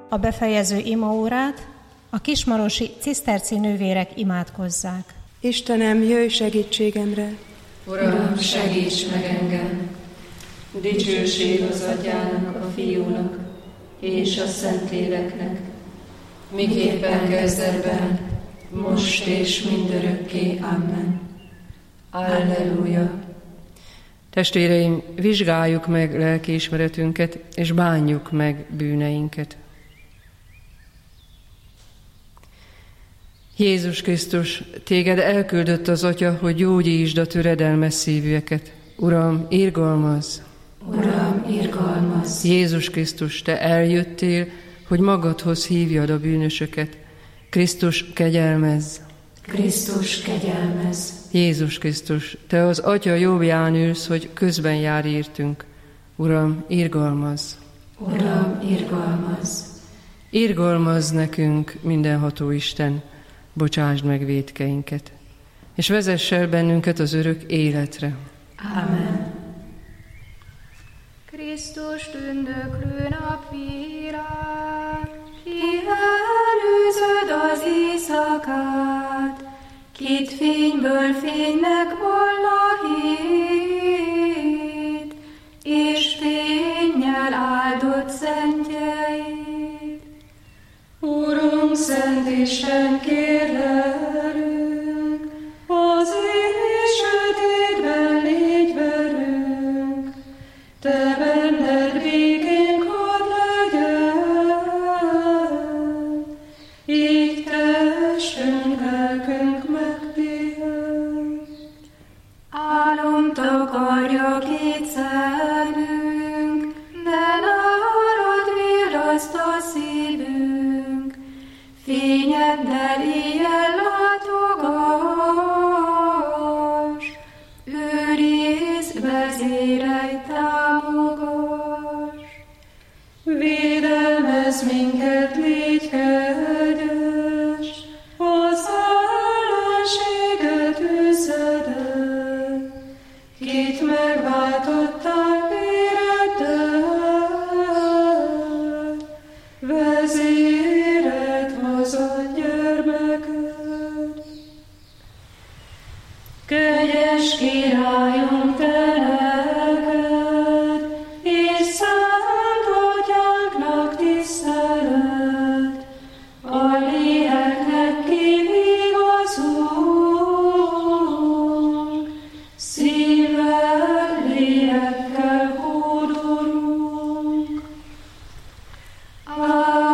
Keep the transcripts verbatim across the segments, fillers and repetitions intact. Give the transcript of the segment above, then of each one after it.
a befejező imaórát a kismarosi ciszterci nővérek imádkozzák. Istenem, jöjj segítségemre! Uram, segíts meg engem! Dicsőség az Atyának, a Fiúnak és a Szentléleknek, miképpen kezdetben, most és mindörökké. Amen. Alleluja! Testvéreim, vizsgáljuk meg lelkiismeretünket, és bánjuk meg bűneinket. Jézus Krisztus, téged elküldött az Atya, hogy gyógyítsd a töredelmes szívűeket. Uram, irgalmazz! Uram, irgalmazz! Jézus Krisztus, te eljöttél, hogy magadhoz hívjad a bűnösöket. Krisztus, kegyelmezz! Krisztus, kegyelmezz! Jézus Krisztus, te az Atya jobbján ülsz, hogy közben jár értünk. Uram, irgalmazz! Uram, irgalmazz! Irgalmazz nekünk, mindenható Isten, bocsásd meg vétkeinket, és vezess el bennünket az örök életre. Amen. Krisztus tündöklő napvilág, ki előzöd az éjszakát, kit fényből fénynek volna hét, és fénnyel áldott szentjeid. Urunk, Szent Isten, kérlelünk, az éj sötétben légy velünk, te benned békénk hadd legyen, így testünk, lelkünk megpihen. Álom takarja két szemünk, de nálad virraszt a szívünk, fényeddel éjjel látogass, őrizd, vezérelj, támogass. Védelmezz minket, légy kegyes, az ellenséget üzzed el, kit megváltottál véreddel, vezéred hozad gyermeked. Kegyes Királyunk, te neked, és Szent Atyánknak tisztelet, a léleknek kivigazunk, szívvel, lélekkel hódolunk. Amen.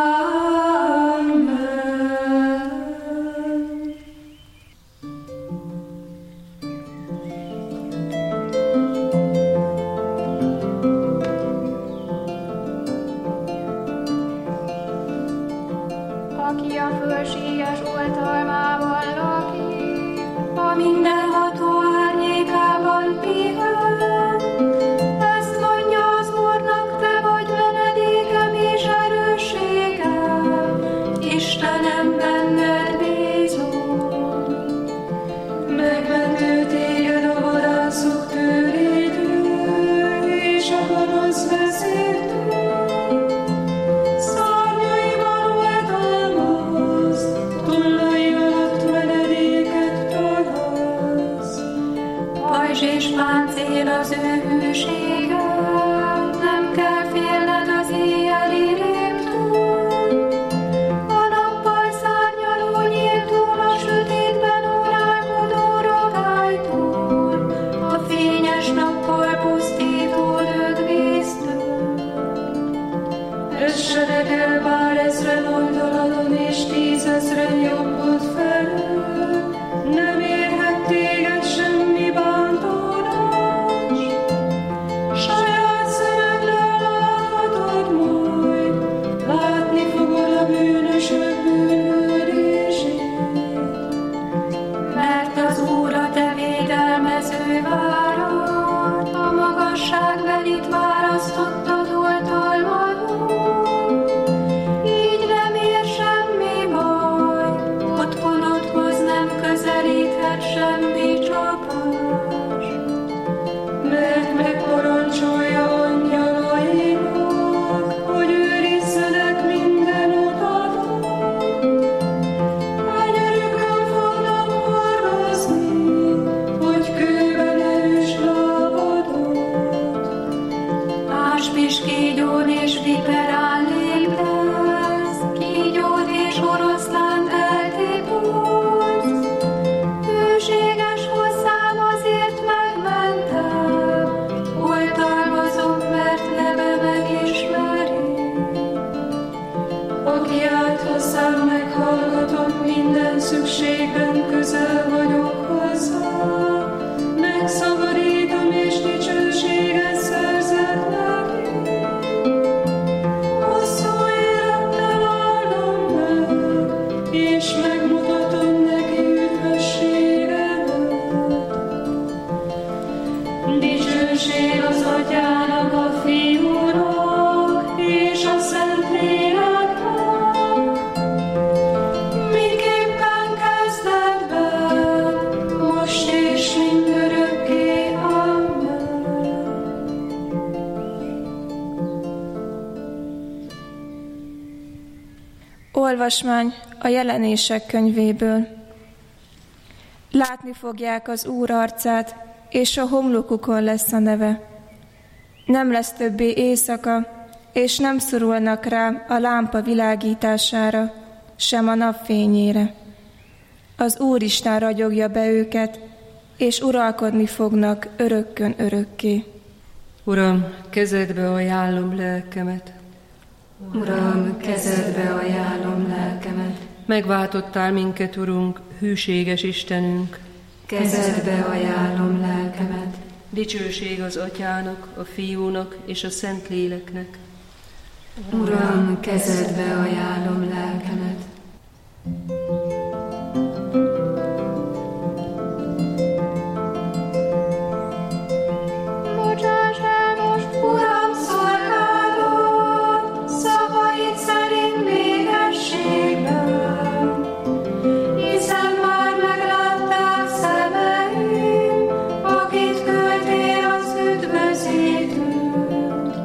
Aki a fölséges oltalmában lakik, a mindenható árnyékában pihen. Ezt mondja az Úrnak, te vagy menedékem és erősségem, Istenem, benned bízom. Megmentő téged a vadászok tőlétől, és a gonosz vezértől. Szárnyaival oltalmaz, tollai alatt menedéket találsz. Pajzs és páncél az ő hűsége, nem kell félned az éjjeli rémtől. A nappal szárnyaló nyíltól, a sötétben órálkodó rogálytól, a fényes nappal pusztító dögvésztől. Essenek el bár ezren oldaladon, és tízezren jobbod felől, nem érhet téged semmi bántódás. Saját szemeddel láthatod majd, látni fogod a bűnösök bűnhődését. Mert az Úr a te védelmező várad, a magasságbelit választottad oltalmadon. Így nem ér semmi baj, otthon dicsőségben közel vagyok hozzá, megszabadítom és dicsőséget szerzek neki. Hosszú élettel áldom meg, és megmutatom neki üdvösségemet. Dicsőség az Atyának, a Fiúnak és a Szentléleknek, miképpen kezdetben, most és mindörökké. Amen. Olvasmány a Jelenések könyvéből. Látni fogják az Úr arcát, és a homlokukon lesz a neve. Nem lesz többé éjszaka, és nem szorulnak rá a lámpa világítására, sem a napfényére. Az Úristen ragyogja be őket, és uralkodni fognak örökkön örökké. Uram, kezedbe ajánlom lelkemet. Uram, kezedbe ajánlom lelkemet. Megváltottál minket, Urunk, hűséges Istenünk. Kezedbe ajánlom lelkemet. Dicsőség az Atyának, a Fiúnak és a Szentléleknek. Uram, kezedbe ajánlom lelkemet. Bocsáss el most, Uram, szolgálod, szavaid szerint békességben, hiszen már meglátták szemeim, akit küldtél az üdvözítőt.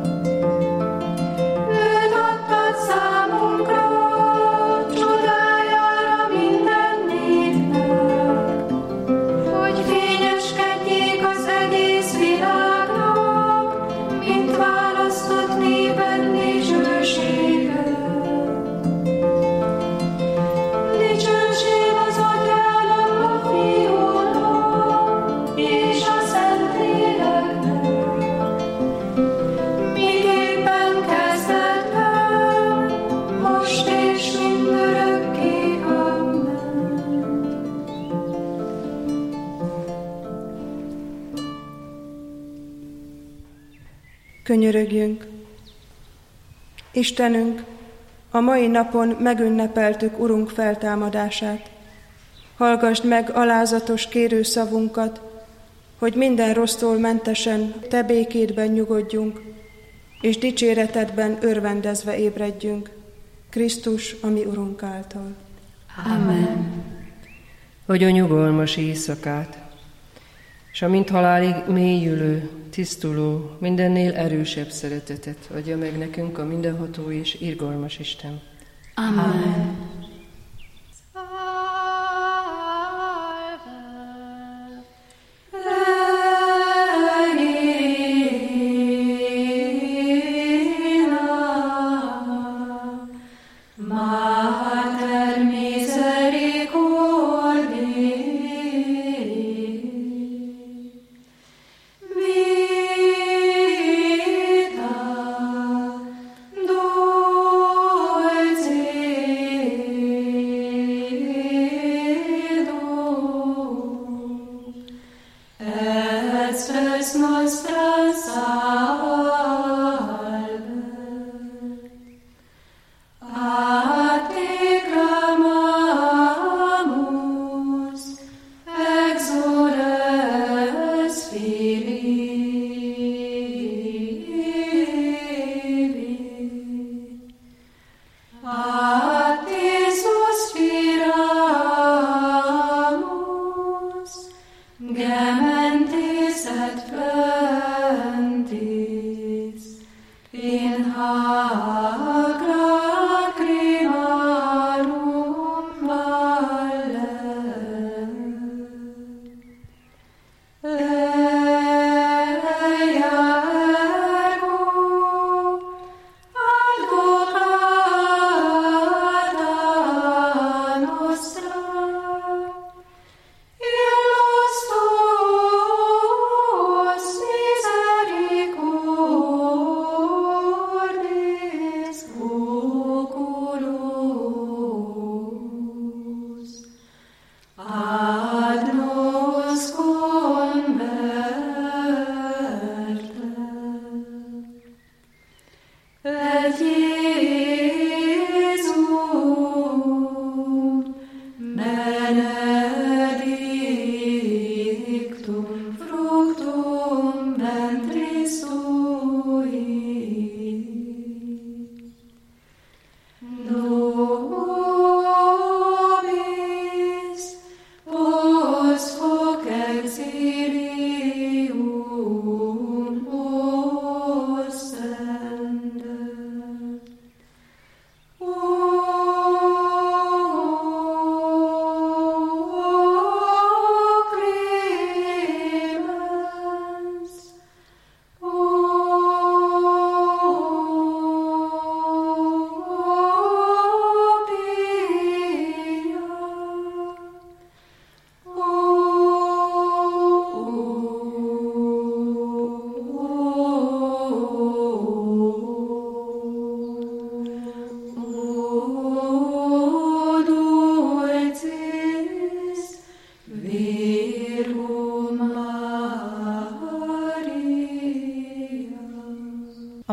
Őt adtad számunkra, csodájára minden népnek, hogy fényeskedjék az egész világnak, mint választott néped dicsősége. Dicsőség az Atyának, a Fiúnak és a Szentléleknek, miképpen kezdetben, most és mindörökké. Amen. Könyörögjünk! Istenünk, a mai napon megünnepeltük Urunk feltámadását. Hallgasd meg alázatos kérő szavunkat, hogy minden rossztól mentesen Te békédben nyugodjunk, és dicséretedben örvendezve ébredjünk, Krisztus, a mi Urunk által. Amen. Hogy a nyugalmas éjszakát, és a mint halálig mélyülő, tisztuló, mindennél erősebb szeretetet adja meg nekünk a mindenható és irgalmas Isten. Amen. Mater misericordiae, vita dulcis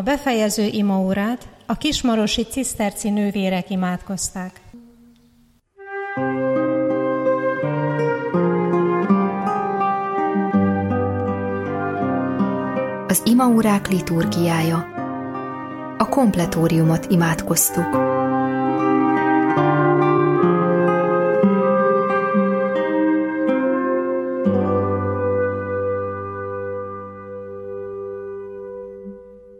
befejező imaórát a kismarosi ciszterci nővérek imádkozták. Az imaórák liturgiája. A kompletóriumot imádkoztuk.